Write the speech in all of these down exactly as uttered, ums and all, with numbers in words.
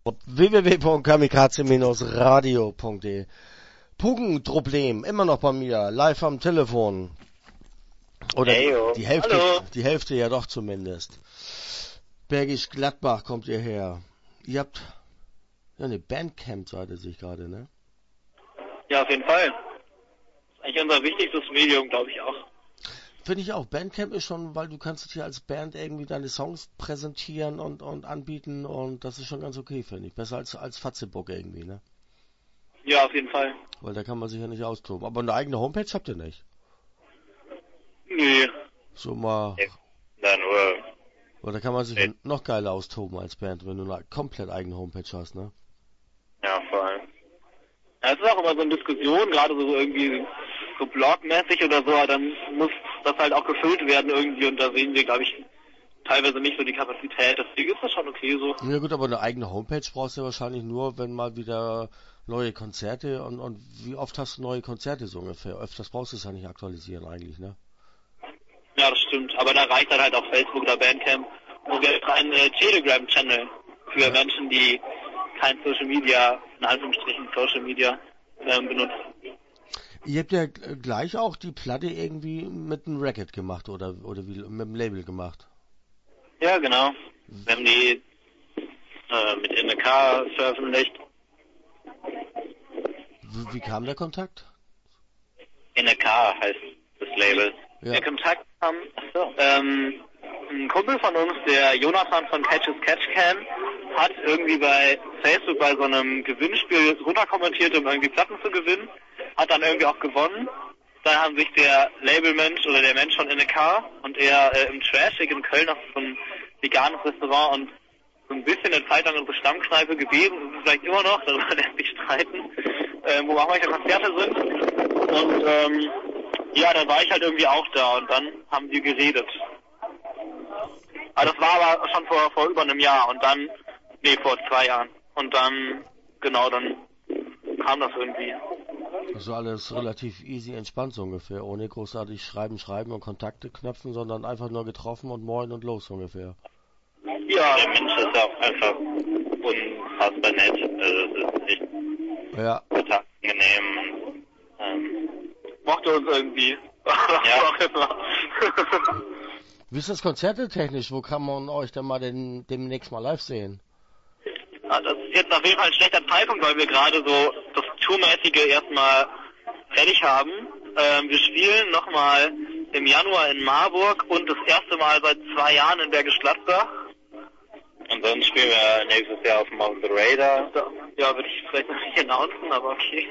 w w w punkt kamikaze Bindestrich radio punkt de. Pugenproblem, immer noch bei mir, live am Telefon. Oder hey, die Hälfte, hallo. die Hälfte ja doch zumindest. Bergisch Gladbach kommt ihr her. Ihr habt ja eine Bandcamp-Seite, sehe ich gerade, ne? Ja, auf jeden Fall. Das ist eigentlich unser wichtigstes Medium, glaube ich auch. Finde ich auch. Bandcamp ist schon, weil du kannst hier als Band irgendwie deine Songs präsentieren und, und anbieten und das ist schon ganz okay, finde ich. Besser als, als Fatzebook irgendwie, ne? Ja, auf jeden Fall. Weil da kann man sich ja nicht austoben. Aber eine eigene Homepage habt ihr nicht? Nee. So mal... Na, nur... Oder kann man sich nee. noch geiler austoben als Band, wenn du eine komplett eigene Homepage hast, ne? Ja, vor allem. Ja, es ist auch immer so eine Diskussion, gerade so irgendwie so blogmäßig oder so, dann muss das halt auch gefüllt werden irgendwie und da sehen wir, glaube ich, teilweise nicht so die Kapazität. Deswegen ist das schon okay so. Ja gut, aber eine eigene Homepage brauchst du ja wahrscheinlich nur, wenn mal wieder neue Konzerte und, und wie oft hast du neue Konzerte so ungefähr? Öfters brauchst du es ja nicht aktualisieren eigentlich, ne? Ja, das stimmt. Aber da reicht dann halt auch Facebook oder Bandcamp. Und wir haben einen äh, Telegram-Channel für ja. Menschen, die kein Social Media, in Anführungsstrichen Social Media, ähm, benutzen. Ihr habt ja gleich auch die Platte irgendwie mit einem Record gemacht oder oder wie mit dem Label gemacht. Ja, genau. Wir haben die äh, mit In the Car veröffentlicht. Wie, wie kam der Kontakt? In the Car heißt das Label. Ja. Der Kontakt kam, achso, ähm, ein Kumpel von uns, der Jonathan von Catch as Catch Can, hat irgendwie bei Facebook bei so einem Gewinnspiel runterkommentiert, um irgendwie Platten zu gewinnen. Hat dann irgendwie auch gewonnen. Dann haben sich der Labelmensch oder der Mensch von In the Car und er äh, im Trashig in Köln auf so ein veganes Restaurant und so ein bisschen eine Zeit lang unsere Stammkneipe gewesen, ist vielleicht immer noch, darüber lässt sich streiten, äh, wo auch manche Konzerte sind. Und ähm, ja, dann war ich halt irgendwie auch da und dann haben wir geredet. Aber das war aber schon vor, vor über einem Jahr und dann, nee, vor zwei Jahren. Und dann, genau, dann kam das irgendwie. Also alles relativ easy, entspannt so ungefähr, ohne großartig schreiben, schreiben und Kontakte knöpfen, sondern einfach nur getroffen und moin und los ungefähr. Ja, der Mensch ist ja auch einfach unfassbar nett. Also es ist echt ja. total angenehm. Ähm, mochte uns irgendwie. Ja. Auch immer. Wie ist das konzertetechnisch? Wo kann man euch denn mal den, demnächst mal live sehen? Ja, das ist jetzt auf jeden Fall ein schlechter Zeitpunkt, weil wir gerade so das Tourmäßige erstmal fertig haben. Ähm, wir spielen nochmal im Januar in Marburg und das erste Mal seit zwei Jahren in Bergisch Gladbach. Und sonst spielen wir nächstes Jahr auf dem Mount the Radar. Ja, würde ich vielleicht noch nicht announcen, aber okay.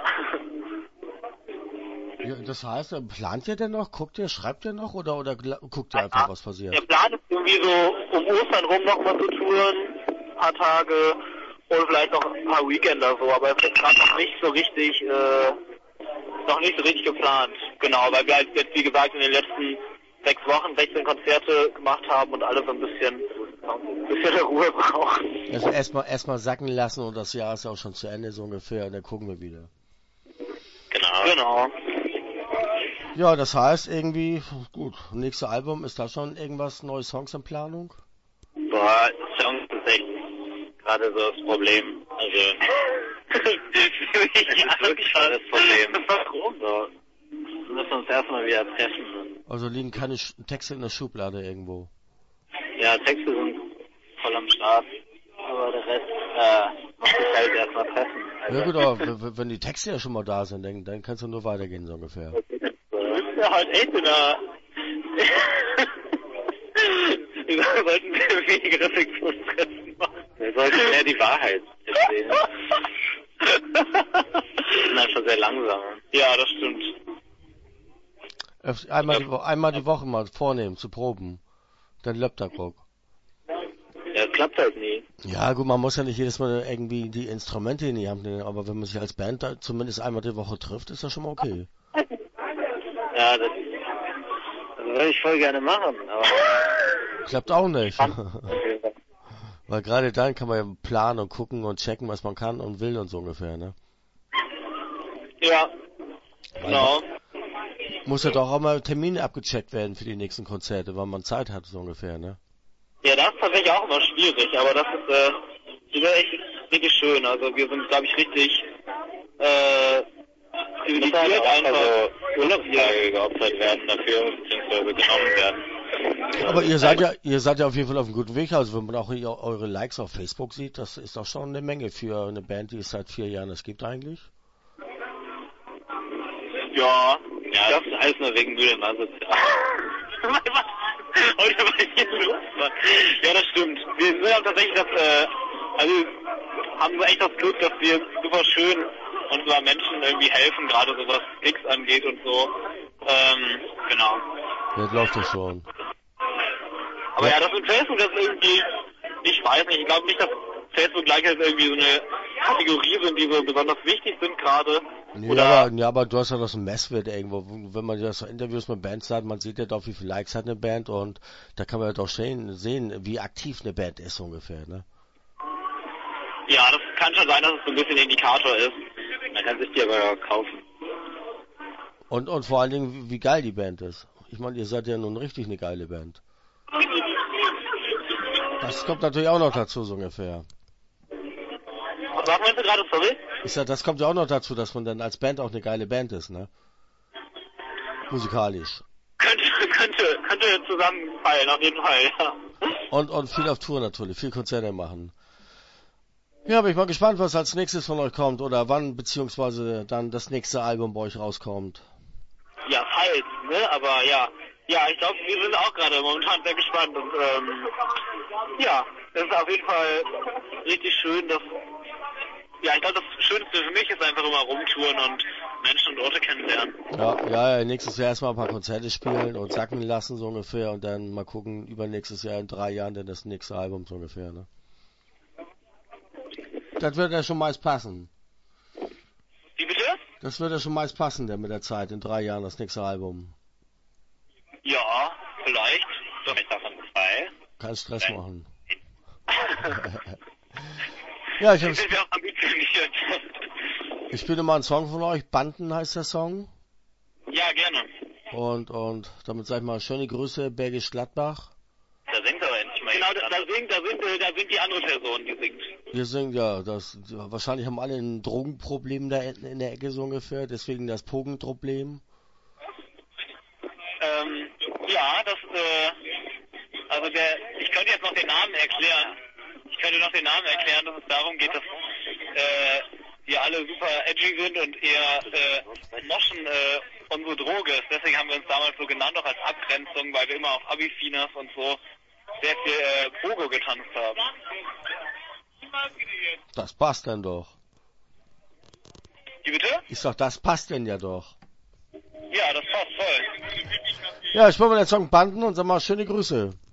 Ja, das heißt, plant ihr denn noch? Guckt ihr, schreibt ihr noch oder, oder guckt ihr einfach, ja, was passiert? Der Plan ist irgendwie so, um Ostern rum noch mal zu touren, ein paar Tage und vielleicht noch ein paar Weekender so, aber es ist gerade noch nicht so richtig, äh, noch nicht so richtig geplant. Genau, weil wir halt jetzt, wie gesagt, in den letzten sechs Wochen sechzehn Konzerte gemacht haben und alle so ein bisschen, ein bisschen Ruhe brauchen. Also erstmal erstmal sacken lassen und das Jahr ist ja auch schon zu Ende so ungefähr und dann gucken wir wieder. Genau. Genau. Ja, das heißt irgendwie, gut, nächstes Album, ist da schon irgendwas, neue Songs in Planung? Boah, Songs ist echt gerade so das Problem. Also, das ist wirklich das Problem. Warum? So, wir müssen uns erstmal wieder treffen. Also liegen keine Sch- Texte in der Schublade irgendwo? Ja, Texte sind voll am Start, aber der Rest, äh, muss sich halt erstmal treffen. Also. Ja gut, aber w- w- wenn die Texte ja schon mal da sind, dann, dann kannst du nur weitergehen, so ungefähr. Ja, halt echt in der... Wir sollten weniger Reflexionstreffen machen. Wir sollten mehr die Wahrheit erzählen. Wir sind einfach sehr langsam. Ja, das stimmt. Öf- Einmal die, Wo- einmal die Woche mal vornehmen, zu proben. Dann Laptop. Ja, klappt halt nie. Ja gut, man muss ja nicht jedes Mal irgendwie die Instrumente in die Hand nehmen, aber wenn man sich als Band da zumindest einmal die Woche trifft, ist das schon mal okay. Ja, das, das würde ich voll gerne machen, aber... Klappt auch nicht. Weil gerade dann kann man ja planen und gucken und checken, was man kann und will und so ungefähr, ne? Ja, Weil genau. Muss ja doch auch mal Termine abgecheckt werden für die nächsten Konzerte, weil man Zeit hat, so ungefähr, ne? Ja, das ist tatsächlich auch immer schwierig, aber das ist, äh, das war echt richtig schön. Also wir sind, glaube ich, richtig äh, privilegiert einfach. Also Urlaubstage geopfert werden dafür, beziehungsweise genommen werden. Aber ihr seid ja, ihr seid ja auf jeden Fall auf einem guten Weg. Also wenn man auch hier eure Likes auf Facebook sieht, das ist doch schon eine Menge für eine Band, die es seit vier Jahren es gibt eigentlich. Ja, ja, das ist alles nur wegen Mühle Masse. Heute war ich hier los, Mann. Ja, das stimmt. Wir sind auch tatsächlich das, äh, also haben wir echt das Glück, dass wir super schön unseren Menschen irgendwie helfen, gerade so was Klicks angeht und so. Ähm, genau. Das läuft ja schon. Aber ja, das mit Facebook, das ist irgendwie, ich weiß nicht, ich glaube nicht, dass Facebook gleich jetzt irgendwie so eine Kategorie sind, die so besonders wichtig sind gerade. Nee, Oder aber, ja, aber du hast ja doch so ein Messwert irgendwo. Wenn man ja so Interviews mit Bands hat, man sieht ja doch, wie viele Likes hat eine Band und da kann man ja doch sehen, sehen wie aktiv eine Band ist ungefähr, ne? Ja, das kann schon sein, dass es so ein bisschen Indikator ist. Man kann sich die aber ja kaufen. Und, und vor allen Dingen, wie geil die Band ist. Ich meine, ihr seid ja nun richtig eine geile Band. Das kommt natürlich auch noch dazu, so ungefähr. Was meinst du gerade, sorry? Ich sag, das kommt ja auch noch dazu, dass man dann als Band auch eine geile Band ist, ne? Musikalisch. Könnte, könnte, könnte zusammenfallen, auf jeden Fall, ja. Und, und viel auf Tour natürlich, viel Konzerte machen. Ja, bin ich mal gespannt, was als nächstes von euch kommt oder wann beziehungsweise dann das nächste Album bei euch rauskommt. Ja, falls, ne, aber ja. Ja, ich glaube, wir sind auch gerade momentan sehr gespannt und ähm, ja, es ist auf jeden Fall richtig schön, dass, ja, ich glaube, das Schönste für mich ist einfach immer rumtouren und Menschen und Orte kennenlernen. Ja, ja, ja, nächstes Jahr erstmal ein paar Konzerte spielen und sacken lassen so ungefähr und dann mal gucken, übernächstes Jahr in drei Jahren dann das nächste Album so ungefähr, ne? Das wird ja schon meist passen. Wie bitte? Das wird ja schon meist passen, dann mit der Zeit, in drei Jahren das nächste Album. Ja, vielleicht. Vielleicht davon zwei. Kein Stress machen. Ja, ich Sind habe wir auch ambitioniert. ich spiele mal einen Song von euch, Banden heißt der Song. Ja, gerne. Und, und damit sag ich mal, schöne Grüße, Bergisch Gladbach. Da singt aber endlich mal. Genau, da, da singt, da singt, da singt die andere Person, die singt. Wir singen, ja, das, wahrscheinlich haben alle ein Drogenproblem da in, in der Ecke so ungefähr, deswegen das Pogenproblem. Ähm, ja, das, äh, also der, ich könnte jetzt noch den Namen erklären. Ich könnte noch den Namen erklären, dass es darum geht, dass, äh, wir alle super edgy sind und eher, äh, Moschen, äh, unsere Droge ist. Deswegen haben wir uns damals so genannt, auch als Abgrenzung, weil wir immer auf Abifinas und so sehr viel, äh, Pogo getanzt haben. Das passt denn doch. Wie bitte? Ich sag, das passt denn ja doch. Ja, das passt voll. Ja, ich spiele mal den Song Banden und sag mal schöne Grüße.